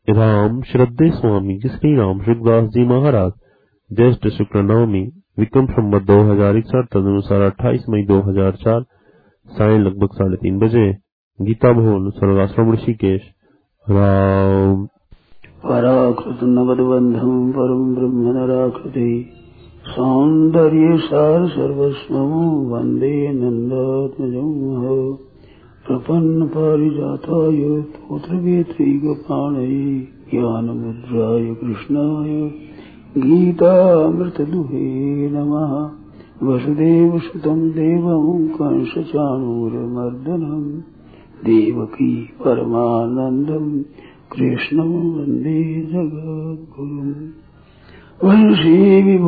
राम श्रद्धे स्वामी श्री राम सुखदास जी महाराज ज्येष्ठ शुक्ल नवमी विक्रम संवत 2061 तदनुसार 28 मई 2004 साय लगभग 3:30 बजे गीता भवन सर्वाश्रम ऋषिकेश। राम पराकृत नवदबंधम परम ब्रह्म नराकृति सौंदर्य सार सर्वस्वं वंदे नंदात्मजं प्रपन्न पारिजाताय तोत्रवेत्रैकपाणये ज्ञानमुद्राय कृष्णाय गीतामृतदुहे नमः। वसुदेवसुतं देवं कंसचाणूरमर्दनं देवकी परमानन्दं कृष्णं वन्दे जगद्गुरुम्। वंशी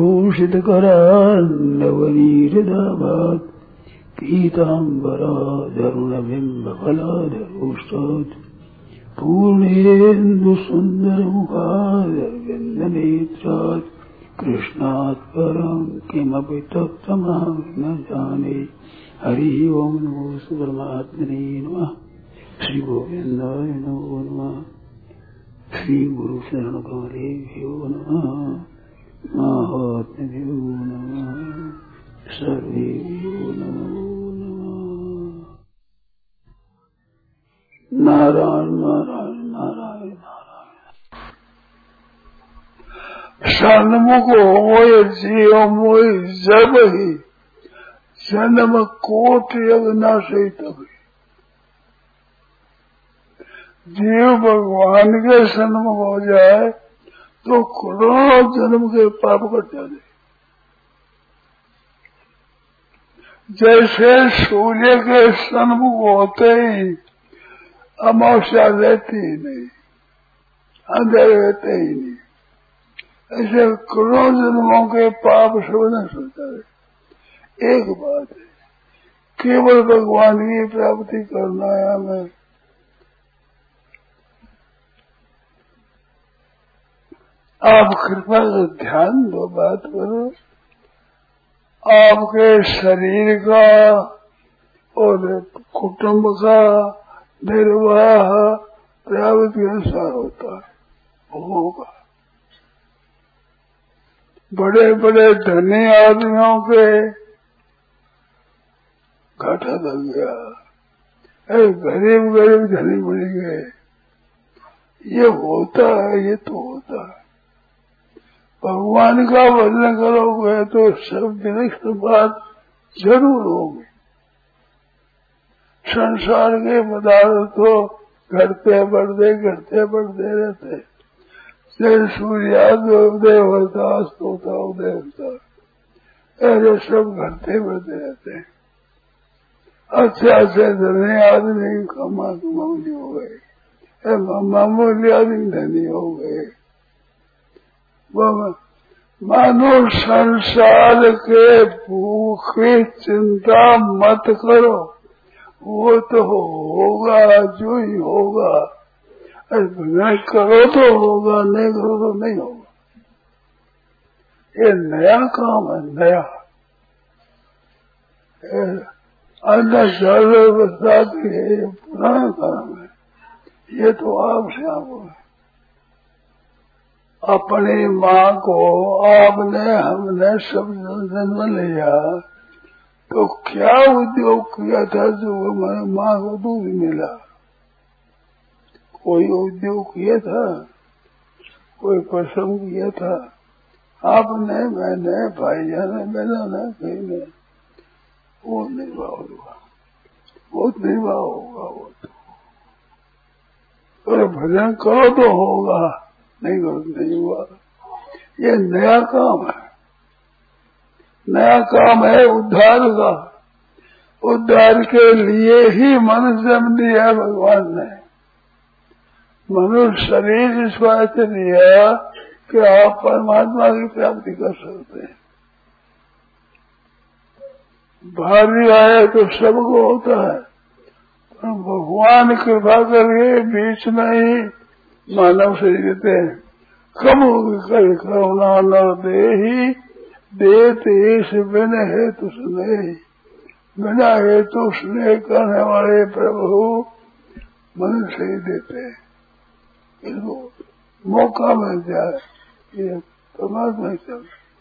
विभूषितकरान्नवनीरदाभात् पीताम्बराधरुणबिम्बफलाधरोष्टात् पूर्णेन्दुसुन्दरमुखादरविन्दनेत्रात् कृष्णात् परं किमपि तत्त्वमहं न जाने। हरि ओं नमो परमात्मने नमः। श्री गोविन्दाय नमो नमः। श्री गुरु शरण कमलेभ्यो नमः। महात्म्यो नमः। सर्वेभ्यो नमो नमः। नारायण नारायण नारायण नारायण। सन्मुख मोय जीव मोय जब ही जन्म कोट अविनाशी तभी। जीव भगवान के सन्मुख हो जाए तो करोड़ों जन्म के पाप कट जाते। जैसे सूर्य के सन्मुख होते ही अमावस्या रहती ही नहीं, अंधेरे रहते ही नहीं, ऐसे करोड़ों जन्मों के पाप सब नष्ट हो जाते। एक बात है, केवल भगवान की प्राप्ति करना है हमें। आप कृपा से ध्यान दो, बात करो। आपके शरीर का और कुटुंब का निर्वाह प्राप्ति के अनुसार होता है, होगा। बड़े बड़े धनी आदमियों के घाटा लग गया, गरीब गरीब धनी बन गए। ये होता है, ये तो होता है। भगवान का भजन करोगे तो सब दिन के बाद जरूर होगी। संसार के पदार्थ तो घटते बढ़ते रहते। जैसे सूर्योदय होता, अस्त होता, उदय होता, ऐसे सब घटते बढ़ते रहते हैं। अच्छे अच्छे धनी आदमी मामूली हो गए, मामूली आदमी धनी हो गए। मानो संसार के भूख की चिंता मत करो, वो तो होगा जो ही होगा। नहीं करो तो होगा, नहीं करो तो नहीं होगा। ये नया काम है, नया। अन्न जल बरसात है, ये पुराना काम है। ये तो आपसे आपको है। अपनी माँ को आपने हमने सब जन्म लिया तो क्या उद्योग किया था जो हमारे माँ को दूध मिला? कोई उद्योग किया था, कोई परिश्रम किया था? आपने, मैंने, भाईजान ने, बहनों ने, कहीं ने वो निर्वाह होगा, बहुत निर्वाह होगा वो तो। और भजन करो तो होगा, नहीं करो नहीं हुआ। ये नया काम है, नया काम है उद्धार का। उद्धार के लिए ही मनुष्य जन्म दिया है भगवान ने। मनुष्य शरीर इस बात से लिया कि आप परमात्मा की प्राप्ति कर सकते हैं। भारी आए तो सबको होता है, पर भगवान कृपा करके बीच में ही मानव शरीर देते हैं। कब होगी कर करुणा न दे ही देते बिना हेतु स्नेह, बिना हेतु स्नेह करने वाले प्रभु मनुष्य ही देते हैं। इसको मौका मिल जाए, ये परमात्मा चल।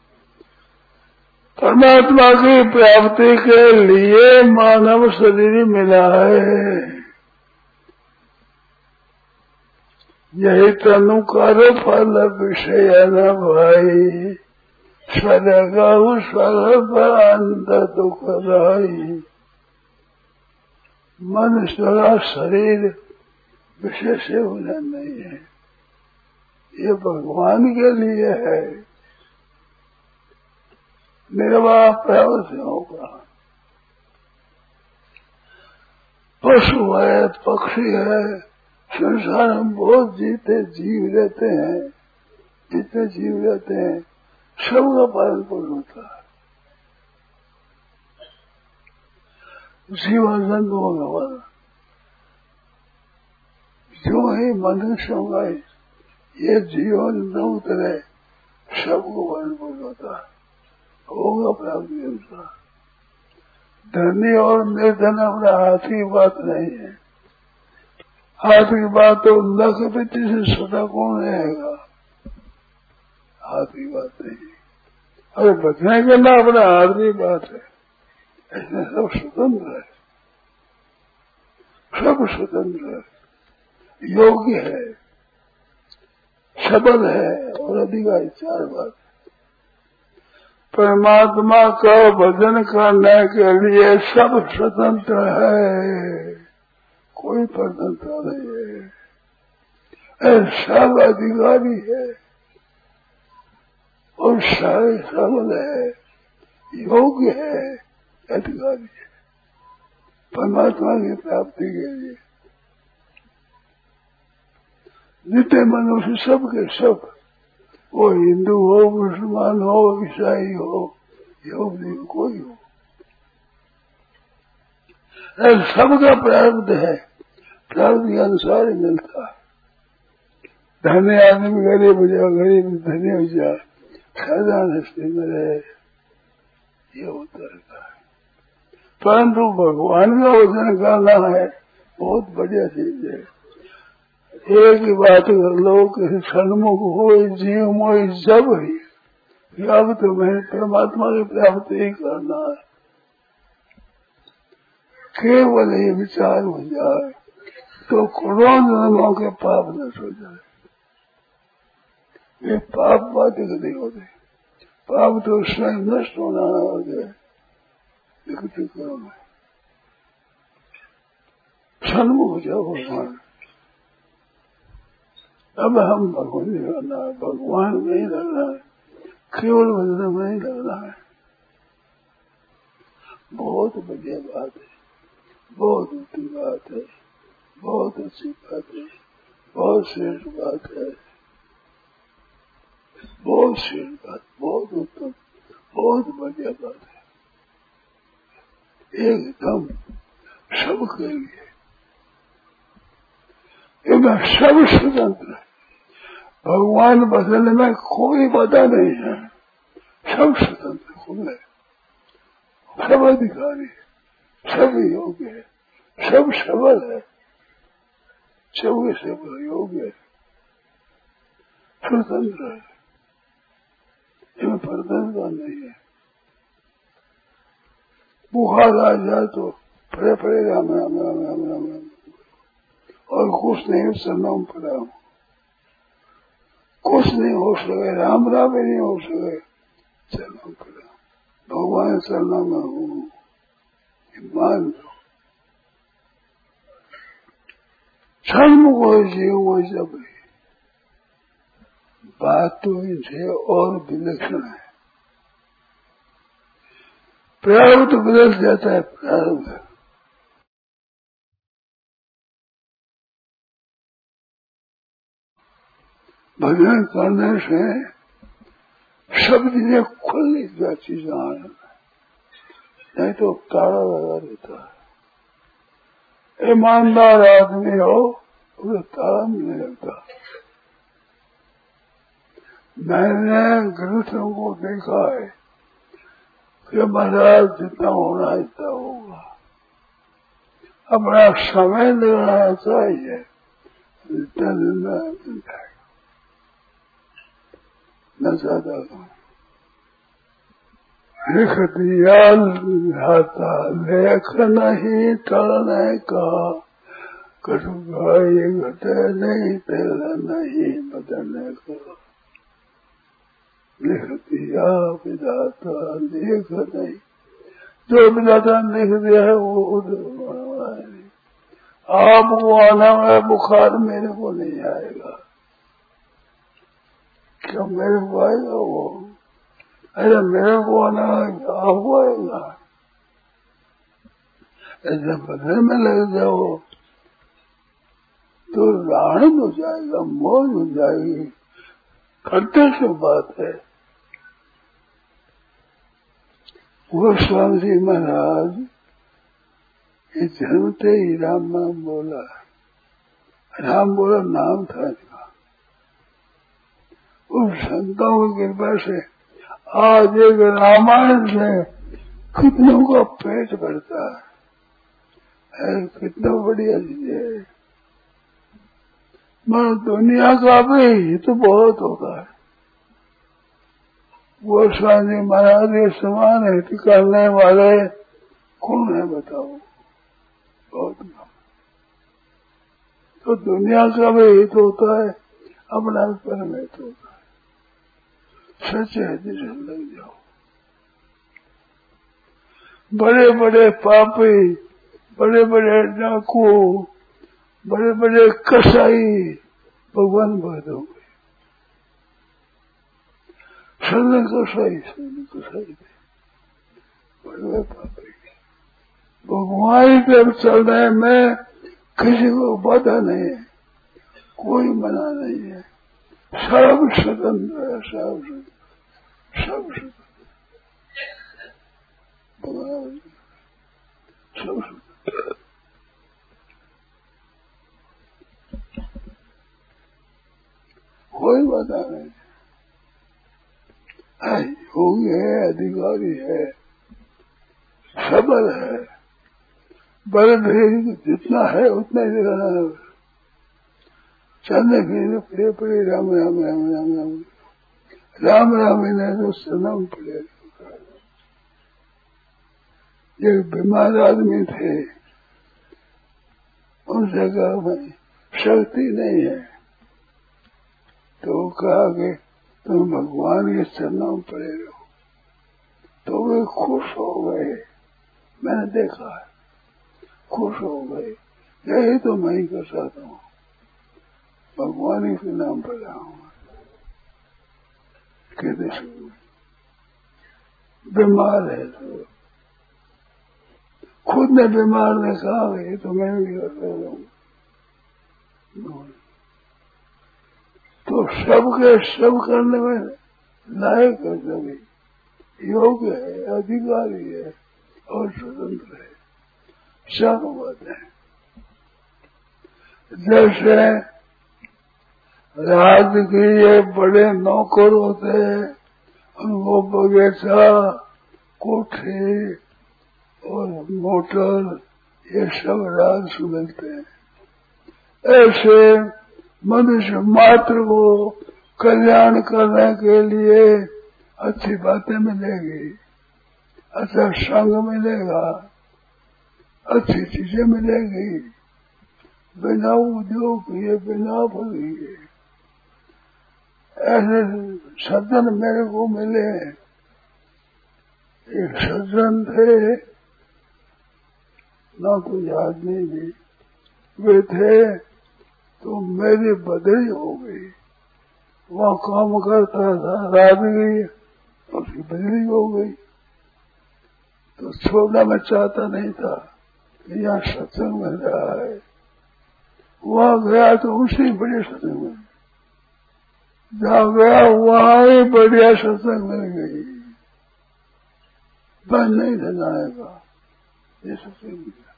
परमात्मा की प्राप्ति के लिए मानव शरीर मिला है। यही तनु करो फल विषय न भाई, स्वर्ग स्वर्ग अंत दुख राई। मनुष्य का शरीर विषय से होना नहीं है, ये भगवान के लिए है, निर्वाह प्रभु से होगा। पशु है, पक्षी है, संसार में बहुत जीते जीव रहते हैं, जितने जीव रहते हैं सबका पालन पोषण होता है। जीवन जंतुओं का पालन, जो ही मनुष्यों का ये जीवन न उतरे सबको पालन पोषण होता है, होगा प्राप्ति अनुसार। धनी और निर्धन अपना हाथ की बात नहीं है, हाथ की बात तो लख बेटी से सदा कौन रहेगा, हाथ की बात नहीं। अरे बचने करना अपना हाथ की बात है, ऐसे सब स्वतंत्र है, सब स्वतंत्र है, योग्य है, सबल है और अधिकारी। चार बात। परमात्मा का भजन करने के लिए सब स्वतंत्र है, कोई स्वतंत्र नहीं है, सब अधिकारी है और सारे सबल है, योग्य है, अधिकारी है परमात्मा की प्राप्ति के लिए। जितने मनुष्य सबके सब, वो हिंदू हो, मुसलमान हो, ईसाई हो, यहूदी हो, कोई हो, सबका प्रारब्ध है, प्रारब्ध के अनुसार ही मिलता है। धनी आदमी गरीब हो जाए, गरीब धनी हो जाए, खजान हस्ती में रहे, ये होता रहता है। परंतु भगवान का वचन करना है, बहुत बढ़िया चीज है। एक ही बात कर लो कि सन्मुख हो जीव मोह जब ही, अब तुम्हें परमात्मा की प्राप्ति ही करना है। केवल ये विचार हो जाए तो करोड़ों जन्मों के पाप नष्ट हो जाए। ये पाप बातें नहीं होते, पाप तो स्वयं नष्ट होना हो जाए। करो मैं सन्मुख हो जाओ भगवान। अब हम भगवान नहीं करना है, भगवान नहीं लगना है, केवल भजन में नहीं लगना है। बहुत बढ़िया बात है, बहुत ऊँची बात है, बहुत अच्छी बात है, बहुत श्रेष्ठ बात है, बहुत श्रेष्ठ बात, बहुत उत्तम, बहुत बढ़िया बात है, एकदम सबके लिए। इनमें सब स्वतंत्र है, भगवान बदलने में कोई बाधा नहीं है, सब स्वतंत्र खुले, सब अधिकारी, सब योग्य है, सब सबल है, सबके सबल योग्य है, स्वतंत्र है, इनमें परतंत्रता नहीं है। बुखार आ जाए तो पड़े राम राम राम राम राम राम, और कुछ नहीं सरनाम पड़ा, कुछ नहीं हो सके, राम राम ही नहीं हो सके, सरनाम पड़ा, भगवान सरनाम में हूँ, मान लो। सन्मुख हो जीव वो जब ही, बात तो इनसे और विलक्षण है। प्रारब्ध बदल जाता है, प्रारब्ध भजन करने से सब चीजें खुल जाती जान, नहीं तो ताला लगा रहता है। ईमानदार आदमी हो उसे ताला नहीं लगता। मैंने ग्रंथों को देखा है कि महाराज जितना होना इतना होगा, अपना समय लगाना चाहिए, जितना दिन में मिल जाएगा। न ज्यादा लिख दिया लिहाता लेख नहीं टलने का कटुगाई घटे नहीं तेल नहीं बदलने का लिख दिया विधाता लिख नहीं जो विधाता लिख दिया है वो आपको आना है बुखार मेरे को नहीं आएगा क्या मेरे को आएगा वो अरे मेरे को आना आपको आएगा ऐसे बदले में लग जाओ तो राण हो जाएगा मौज हो जाएगी खट्टे से बात है वो स्वामी जी महाराज ये जन्मते ही राम नाम बोला नाम था इसका उस संतों की कृपा से आज एक रामायण से कितनों का पेट भरता है कितना बढ़िया चीज है मगर दुनिया का भी तो बहुत होता है वो स्वामी महाराज के समान हित करने वाले कौन है बताओ बहुत कम तो दुनिया का भी हित होता है अपना परम हित होता है सच है जिसे लग जाओ बड़े बड़े पापी बड़े बड़े डाकू बड़े बड़े कसाई भगवान भक्त हो गए सदन कसाई बड़े बड़े पापी भगवान पर चलने में किसी को बाधा नहीं है कोई मना नहीं है सब स्वतंत्र है सब स्वतंत्र सब स्वतंत्र कोई बाधा नहीं योगी है अधिकारी है सबल है बल भी जितना है उतना ही रहना है चलने के पड़े राम राम राम राम राम राम राम ने तो सनम पड़े एक बीमार आदमी थे उन जगह में शक्ति नहीं है तो कहा कि तुम भगवान के चरणों पड़े रहो तो वे खुश हो गए मैंने देखा है खुश हो गए यही तो मैं ही कर सकता हूँ भगवान के नाम पर जाऊंगा कहते बीमार है तो खुद ने बीमार ने कहा ये तो मैं भी कर रहा हूँ तो सबके सब करने में लायक है सभी योग्य है अधिकारी है और स्वतंत्र है सब बात है जैसे राज्य के ये बड़े नौकर होते हैं उनको बगीचा कोठे और मोटर ये सब राज मिलते हैं ऐसे मनुष्य मात्र को कल्याण करने के लिए अच्छी बातें मिलेगी अच्छा संग मिलेगा अच्छी चीजें मिलेगी बिना उद्योग किए बिना फल किए ऐसे सज्जन मेरे को मिले एक सज्जन थे ना कोई आदमी भी वे थे तो मेरी बदली हो गई वहाँ काम करता था रात गई उसकी बदली हो गई तो छोड़ना मैं चाहता नहीं था कि यहाँ सत्संग मिल रहा है वहाँ गया तो उसी बड़े सत्संग में जहाँ गया वहाँ ही बढ़िया सत्संग मिल गई बंद नहीं था जाएगा ये सत्संग मिला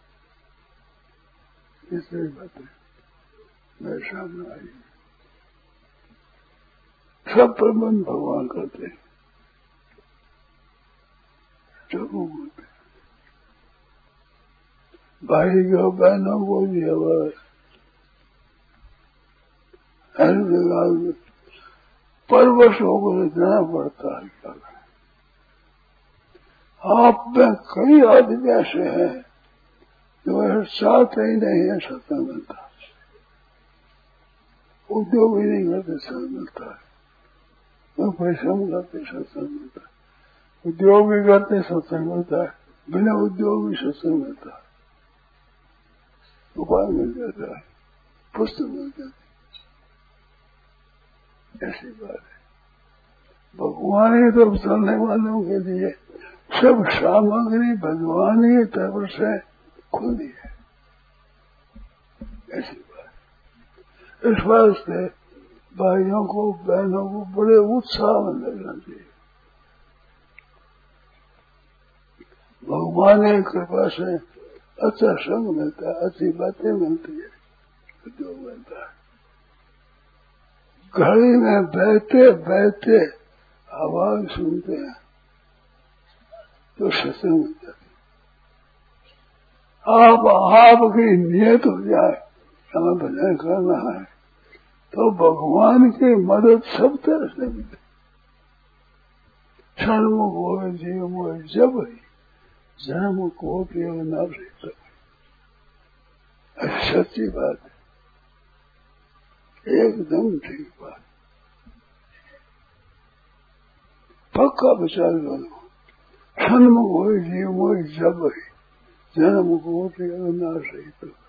इसलिए बातें मेरे सामने आई सब प्रबंध भगवान करते हैं चलो बोलते भाई को बहनों को भी हर जगह परवश होकर देना पड़ता है। क्या करें? आप में कई आदमी ऐसे हैं जो चाहते ही नहीं है सत्संग मिलता, उद्योग भी नहीं करते सत्संग मिलता है, तो परिश्रम करते सत्संग मिलता है, उद्योग भी करते सत्संग मिलता है, बिना उद्योग भी सत्संग मिलता है, उपाय मिल जाता है, पुस्तक मिल जाती, ऐसी बात है। भगवान की तरफ चलने वालों के लिए सब सामग्री भगवान की तरफ से खुली है, ऐसी बात। इस वास्ते भाइयों को बहनों को बड़े उत्साह में लगना चाहिए। भगवान की कृपा से अच्छा संग मिलता है, अच्छी बातें मिलती है, जो मिलता है। घड़ी में बैठे बैठे आवाज सुनते हैं तो सत्संग मिल जाती। आपकी नियत हो जाए हमें भजन करना है तो भगवान की मदद सब तरह से मिले। क्षणमुख हो जीव मोह जब जन्म को केवल न रहता, सच्ची बात है, एकदम ठीक बात, पक्का विचार करो। क्षणमुख हो जीव मोह जब जन्म को केवल न रहता।